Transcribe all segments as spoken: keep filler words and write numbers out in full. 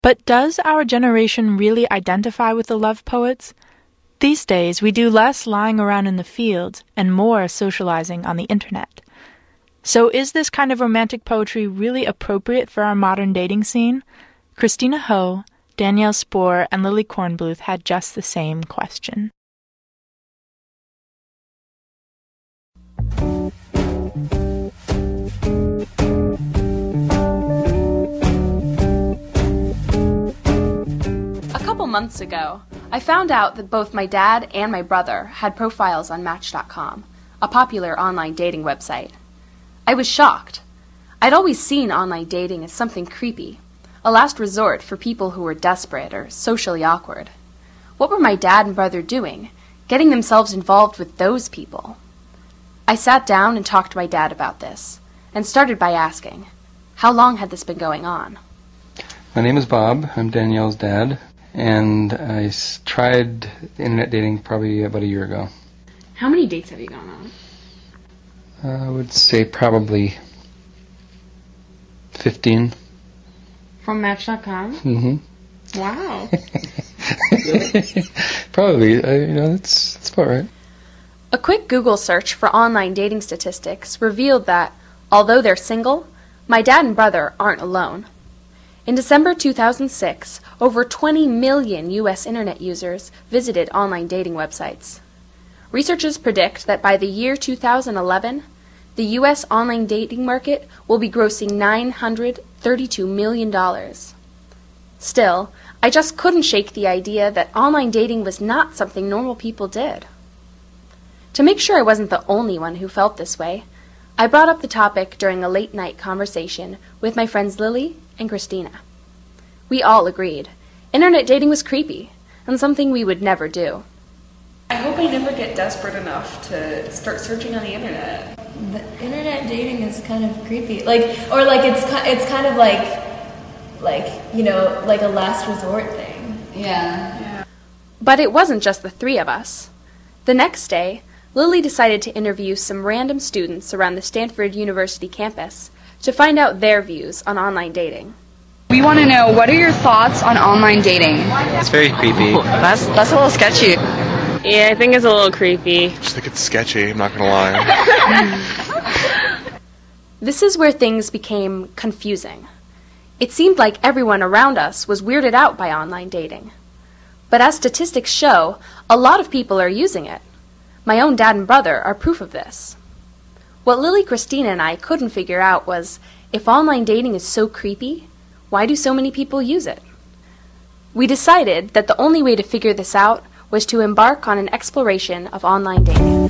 But does our generation really identify with the love poets? These days, we do less lying around in the fields and more socializing on the internet. So is this kind of romantic poetry really appropriate for our modern dating scene? Christina Ho, Danielle Spohr, and Lily Kornbluth had just the same question. A couple months ago, I found out that both my dad and my brother had profiles on Match dot com, a popular online dating website. I was shocked. I'd always seen online dating as something creepy, a last resort for people who were desperate or socially awkward. What were my dad and brother doing, getting themselves involved with those people? I sat down and talked to my dad about this, and started by asking, how long had this been going on? My name is Bob. I'm Danielle's dad, and I s- tried internet dating probably about a year ago. How many dates have you gone on? Uh, I would say probably fifteen. From Match dot com? Mm-hmm. Wow. Probably. Uh, you know, that's, that's about right. A quick Google search for online dating statistics revealed that, although they're single, my dad and brother aren't alone. In December two thousand six, over twenty million U S internet users visited online dating websites. Researchers predict that by the year two thousand eleven, the U S online dating market will be grossing nine hundred thirty-two million dollars. Still, I just couldn't shake the idea that online dating was not something normal people did. To make sure I wasn't the only one who felt this way, I brought up the topic during a late-night conversation with my friends Lily and Christina. We all agreed. Internet dating was creepy, and something we would never do. I hope I never get desperate enough to start searching on the internet. The internet dating is kind of creepy, like, or like it's it's kind of like, like you know, like a last resort thing. Yeah. yeah. But it wasn't just the three of us. The next day, Lily decided to interview some random students around the Stanford University campus to find out their views on online dating. We want to know, what are your thoughts on online dating? It's very creepy. That's that's a little sketchy. Yeah, I think it's a little creepy. I just think it's sketchy, I'm not going to lie. This is where things became confusing. It seemed like everyone around us was weirded out by online dating. But as statistics show, a lot of people are using it. My own dad and brother are proof of this. What Lily, Christina, and I couldn't figure out was, if online dating is so creepy, why do so many people use it? We decided that the only way to figure this out was to embark on an exploration of online dating.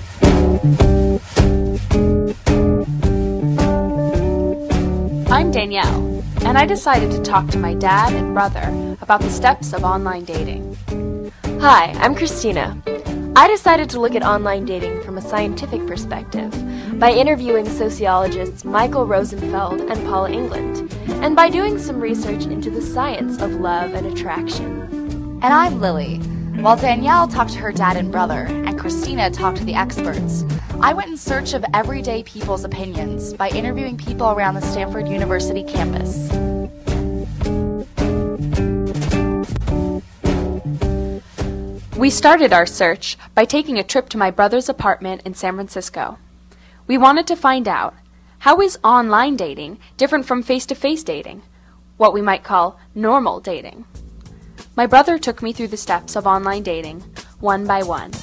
I'm Danielle, and I decided to talk to my dad and brother about the steps of online dating. Hi, I'm Christina. I decided to look at online dating from a scientific perspective by interviewing sociologists Michael Rosenfeld and Paula England, and by doing some research into the science of love and attraction. And I'm Lily. While Danielle talked to her dad and brother, and Christina talked to the experts, I went in search of everyday people's opinions by interviewing people around the Stanford University campus. We started our search by taking a trip to my brother's apartment in San Francisco. We wanted to find out, how is online dating different from face-to-face dating, what we might call normal dating? My brother took me through the steps of online dating, one by one.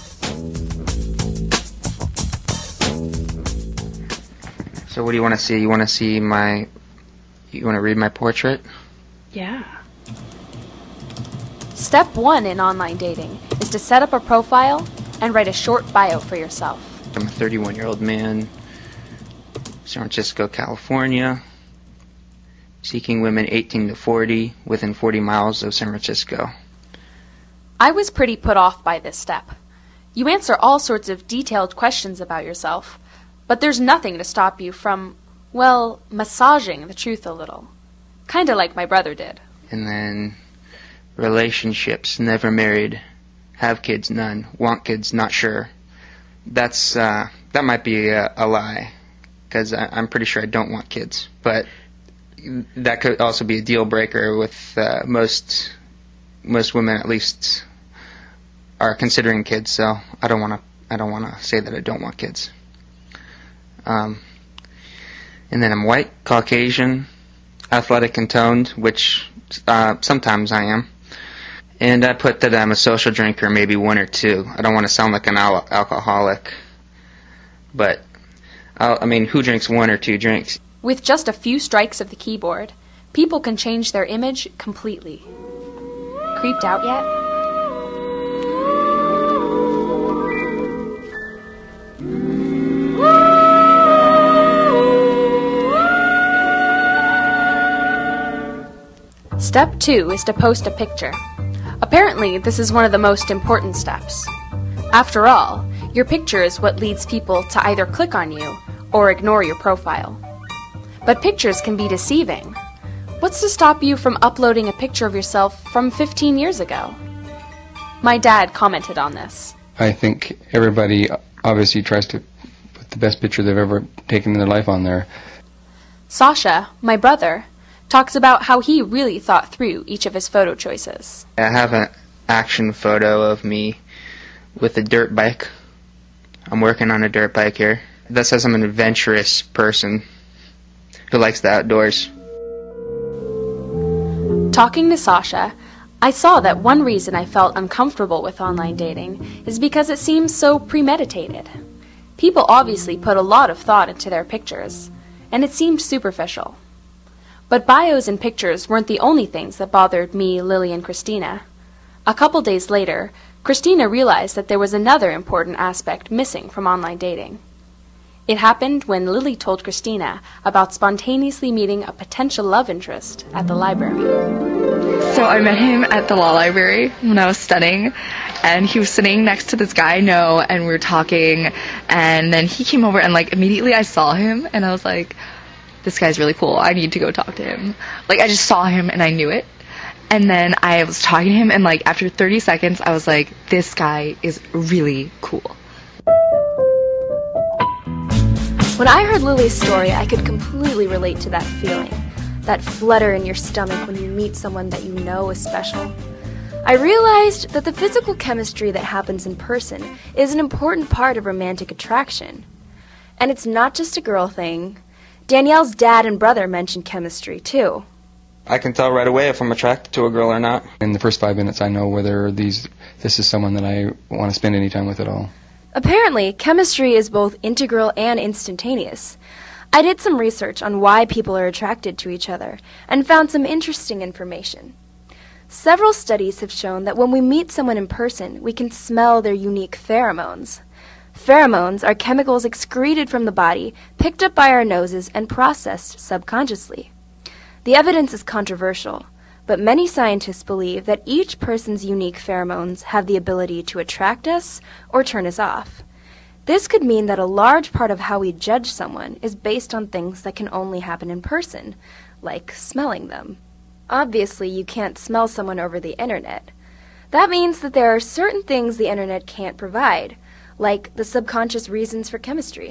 So what do you want to see? You want to see my... You want to read my portrait? Yeah. Step one in online dating is to set up a profile and write a short bio for yourself. I'm a thirty-one-year-old man, San Francisco, California, seeking women eighteen to forty within forty miles of San Francisco. I was pretty put off by this step. You answer all sorts of detailed questions about yourself, but there's nothing to stop you from, well, massaging the truth a little. Kinda like my brother did. And then relationships, never married, have kids, none, want kids, not sure. That's, uh, that might be a, a lie, because I'm pretty sure I don't want kids, but that could also be a deal breaker with uh, most most women, at least, are considering kids. So I don't want to I don't want to say that I don't want kids. Um, and then I'm white, Caucasian, athletic and toned, which uh, sometimes I am. And I put that I'm a social drinker, maybe one or two. I don't want to sound like an al- alcoholic, but I'll, I mean, who drinks one or two drinks? With just a few strikes of the keyboard, people can change their image completely. Creeped out yet? Step two is to post a picture. Apparently, this is one of the most important steps. After all, your picture is what leads people to either click on you or ignore your profile. But pictures can be deceiving. What's to stop you from uploading a picture of yourself from fifteen years ago? My dad commented on this. I think everybody obviously tries to put the best picture they've ever taken in their life on there. Sasha, my brother, talks about how he really thought through each of his photo choices. I have an action photo of me with a dirt bike. I'm working on a dirt bike here. That says I'm an adventurous person who likes the outdoors. Talking to Sasha, I saw that one reason I felt uncomfortable with online dating is because it seems so premeditated. People obviously put a lot of thought into their pictures, and it seemed superficial. But bios and pictures weren't the only things that bothered me, Lily, and Christina. A couple days later, Christina realized that there was another important aspect missing from online dating. It happened when Lily told Christina about spontaneously meeting a potential love interest at the library. So I met him at the law library when I was studying, and he was sitting next to this guy I know, and we were talking, and then he came over, and like immediately I saw him, and I was like, this guy's really cool. I need to go talk to him. Like, I just saw him and I knew it. And then I was talking to him, and like after thirty seconds, I was like, this guy is really cool. When I heard Lily's story, I could completely relate to that feeling, that flutter in your stomach when you meet someone that you know is special. I realized that the physical chemistry that happens in person is an important part of romantic attraction. And it's not just a girl thing. Danielle's dad and brother mentioned chemistry, too. I can tell right away if I'm attracted to a girl or not. In the first five minutes, I know whether these this is someone that I want to spend any time with at all. Apparently, chemistry is both integral and instantaneous. I did some research on why people are attracted to each other and found some interesting information. Several studies have shown that when we meet someone in person, we can smell their unique pheromones. Pheromones are chemicals excreted from the body, picked up by our noses, and processed subconsciously. The evidence is controversial, but many scientists believe that each person's unique pheromones have the ability to attract us or turn us off. This could mean that a large part of how we judge someone is based on things that can only happen in person, like smelling them. Obviously, you can't smell someone over the internet. That means that there are certain things the internet can't provide, like the subconscious reasons for chemistry.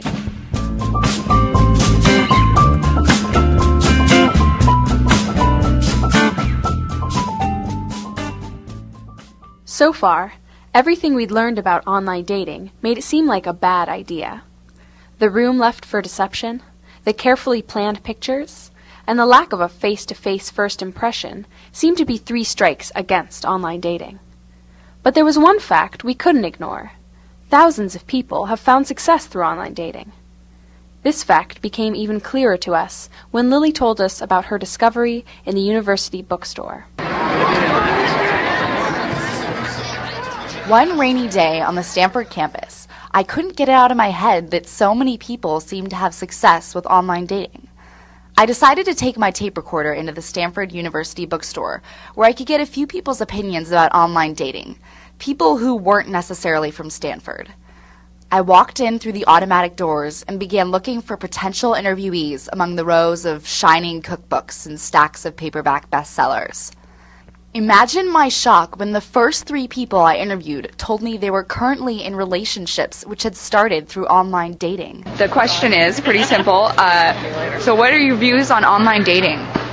So far, everything we'd learned about online dating made it seem like a bad idea. The room left for deception, the carefully planned pictures, and the lack of a face-to-face first impression seemed to be three strikes against online dating. But there was one fact we couldn't ignore. Thousands of people have found success through online dating. This fact became even clearer to us when Lily told us about her discovery in the university bookstore. One rainy day on the Stanford campus, I couldn't get it out of my head that so many people seemed to have success with online dating. I decided to take my tape recorder into the Stanford University bookstore, where I could get a few people's opinions about online dating, people who weren't necessarily from Stanford. I walked in through the automatic doors and began looking for potential interviewees among the rows of shining cookbooks and stacks of paperback bestsellers. Imagine my shock when the first three people I interviewed told me they were currently in relationships which had started through online dating. The question is pretty simple. Uh, so what are your views on online dating?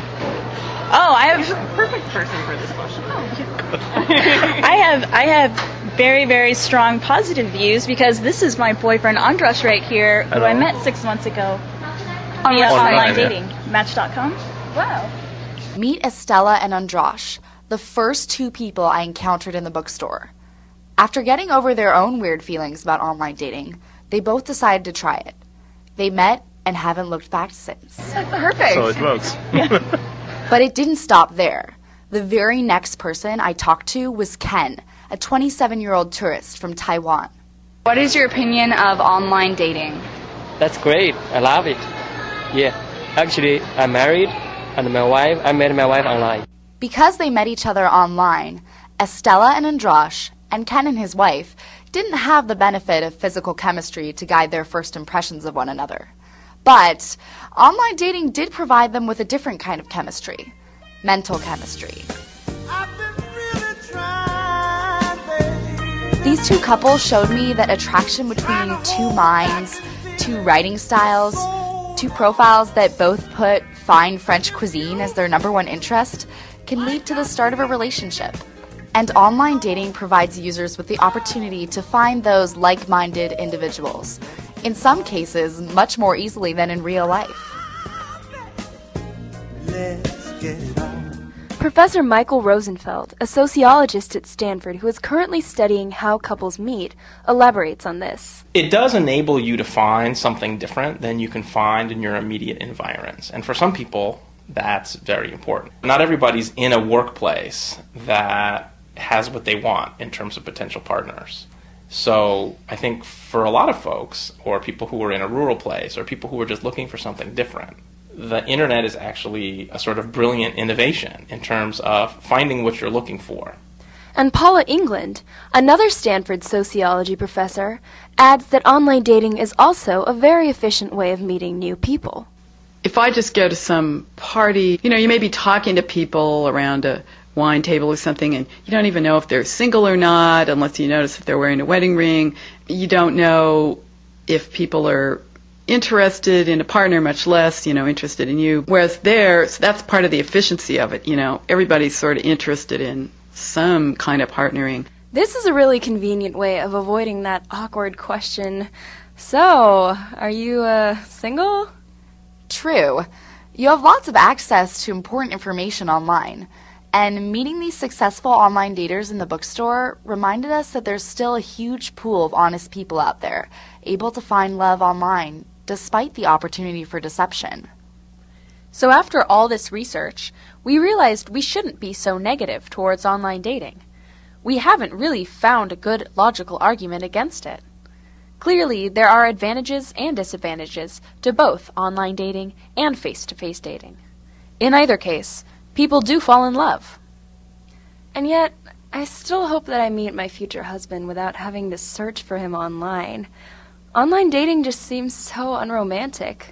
Oh, I have... You're the perfect person for this question. I have, I have very, very strong positive views because this is my boyfriend Andras right here, who Hello. I met six months ago On via online, online yeah. dating. Match dot com. Wow. Meet Estella and Andras, the first two people I encountered in the bookstore. After getting over their own weird feelings about online dating, they both decided to try it. They met and haven't looked back since. Perfect. So it works. But it didn't stop there. The very next person I talked to was Ken, a twenty-seven-year-old tourist from Taiwan. What is your opinion of online dating? That's great. I love it. Yeah. Actually, I'm married, and my wife, I met my wife online. Because they met each other online, Estella and Andras, and Ken and his wife, didn't have the benefit of physical chemistry to guide their first impressions of one another. But online dating did provide them with a different kind of chemistry, mental chemistry. These two couples showed me that attraction between two minds, two writing styles, two profiles that both put fine French cuisine as their number one interest can lead to the start of a relationship. And online dating provides users with the opportunity to find those like-minded individuals, in some cases much more easily than in real life. Professor Michael Rosenfeld, a sociologist at Stanford who is currently studying how couples meet, elaborates on this. It does enable you to find something different than you can find in your immediate environs. And for some people, that's very important. Not everybody's in a workplace that has what they want in terms of potential partners. So I think for a lot of folks, or people who are in a rural place, or people who are just looking for something different, the internet is actually a sort of brilliant innovation in terms of finding what you're looking for. And Paula England, another Stanford sociology professor, adds that online dating is also a very efficient way of meeting new people. If I just go to some party, you know, you may be talking to people around a wine table or something, and you don't even know if they're single or not unless you notice if they're wearing a wedding ring. You don't know if people are interested in a partner, much less, you know, interested in you. Whereas there, so that's part of the efficiency of it, you know. Everybody's sort of interested in some kind of partnering. This is a really convenient way of avoiding that awkward question. So, are you, uh, single? True. You have lots of access to important information online. And meeting these successful online daters in the bookstore reminded us that there's still a huge pool of honest people out there, able to find love online, despite the opportunity for deception. So after all this research, we realized we shouldn't be so negative towards online dating. We haven't really found a good logical argument against it. Clearly, there are advantages and disadvantages to both online dating and face-to-face dating. In either case, people do fall in love. And yet, I still hope that I meet my future husband without having to search for him online. Online dating just seems so unromantic.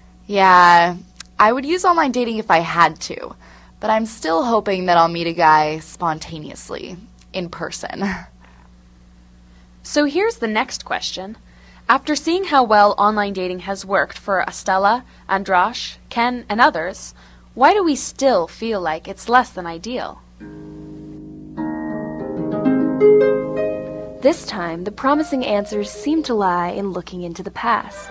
Yeah, I would use online dating if I had to, but I'm still hoping that I'll meet a guy spontaneously, in person. So here's the next question. After seeing how well online dating has worked for Estella, Andras, Ken, and others, why do we still feel like it's less than ideal? This time, the promising answers seem to lie in looking into the past.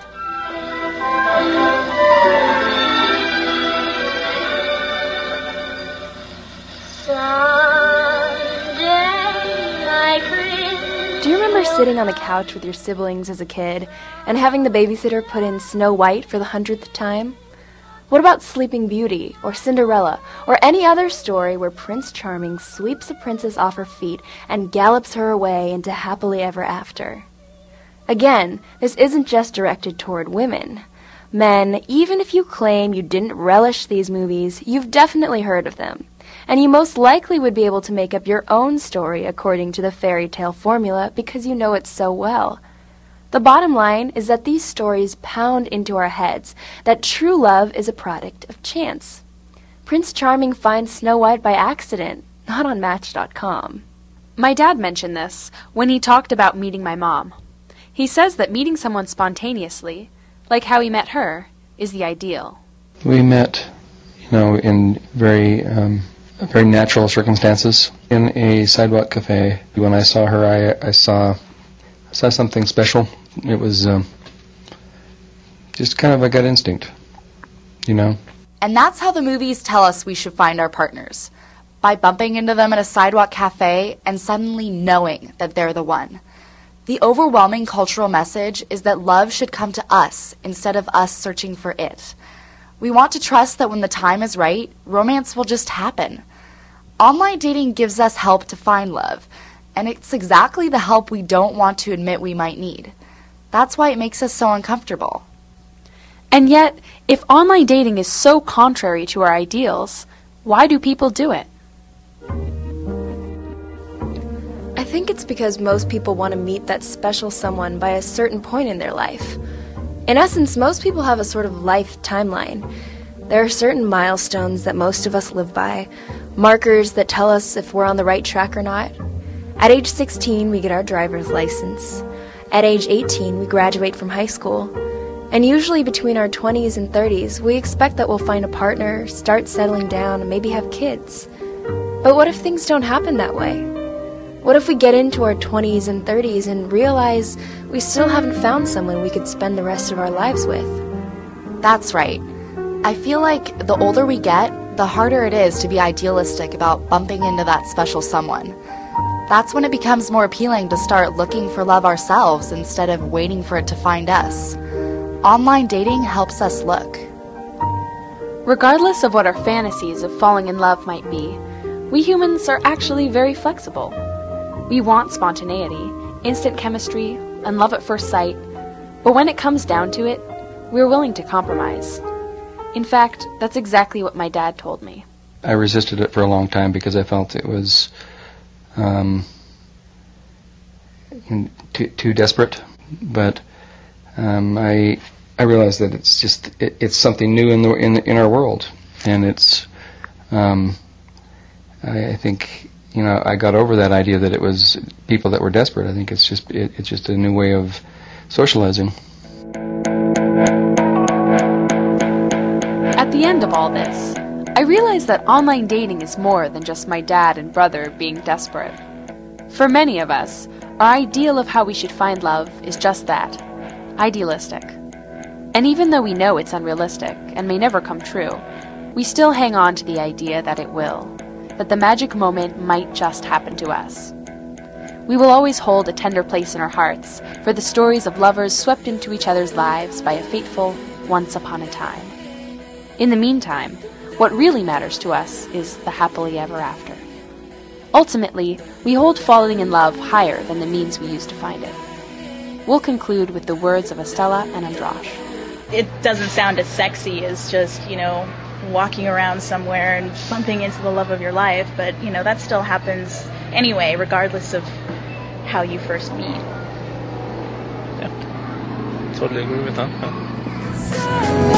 Do you remember sitting on the couch with your siblings as a kid and having the babysitter put in Snow White for the hundredth time? What about Sleeping Beauty, or Cinderella, or any other story where Prince Charming sweeps a princess off her feet and gallops her away into happily ever after? Again, this isn't just directed toward women. Men, even if you claim you didn't relish these movies, you've definitely heard of them. And you most likely would be able to make up your own story according to the fairy tale formula because you know it so well. The bottom line is that these stories pound into our heads that true love is a product of chance. Prince Charming finds Snow White by accident, not on Match dot com. My dad mentioned this when he talked about meeting my mom. He says that meeting someone spontaneously, like how he met her, is the ideal. We met you know, in very um, very natural circumstances. In a sidewalk cafe, when I saw her, I, I saw I saw something special. It was um, just kind of a gut instinct, you know. And that's how the movies tell us we should find our partners. By bumping into them at a sidewalk cafe and suddenly knowing that they're the one. The overwhelming cultural message is that love should come to us instead of us searching for it. We want to trust that when the time is right, romance will just happen. Online dating gives us help to find love, and it's exactly the help we don't want to admit we might need. That's why it makes us so uncomfortable. And yet, if online dating is so contrary to our ideals, why do people do it? I think it's because most people want to meet that special someone by a certain point in their life. In essence, most people have a sort of life timeline. There are certain milestones that most of us live by, markers that tell us if we're on the right track or not. At age sixteen, we get our driver's license. At age eighteen, we graduate from high school. And usually between our twenties and thirties, we expect that we'll find a partner, start settling down, and maybe have kids. But what if things don't happen that way? What if we get into our twenties and thirties and realize we still haven't found someone we could spend the rest of our lives with? That's right. I feel like the older we get, the harder it is to be idealistic about bumping into that special someone. That's when it becomes more appealing to start looking for love ourselves instead of waiting for it to find us. Online dating helps us look. Regardless of what our fantasies of falling in love might be, we humans are actually very flexible. We want spontaneity, instant chemistry, and love at first sight, but when it comes down to it, we're willing to compromise. In fact, that's exactly what my dad told me. I resisted it for a long time because I felt it was um, too, too desperate, but um, I I realized that it's just it, it's something new in the in in our world, and it's um, I, I think you know I got over that idea that it was people that were desperate. I think it's just it, it's just a new way of socializing. At the end of all this, I realized that online dating is more than just my dad and brother being desperate. For many of us, our ideal of how we should find love is just that, idealistic. And even though we know it's unrealistic and may never come true, we still hang on to the idea that it will, that the magic moment might just happen to us. We will always hold a tender place in our hearts for the stories of lovers swept into each other's lives by a fateful once upon a time. In the meantime, what really matters to us is the happily ever after. Ultimately, we hold falling in love higher than the means we use to find it. We'll conclude with the words of Estella and Androsh. It doesn't sound as sexy as just, you know, walking around somewhere and bumping into the love of your life, but, you know, that still happens anyway, regardless of how you first meet. Yeah, totally agree with that. Yeah.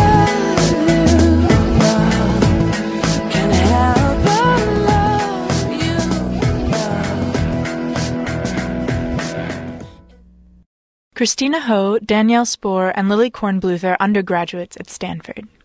Christina Ho, Danielle Spohr, and Lily Kornbluth are undergraduates at Stanford.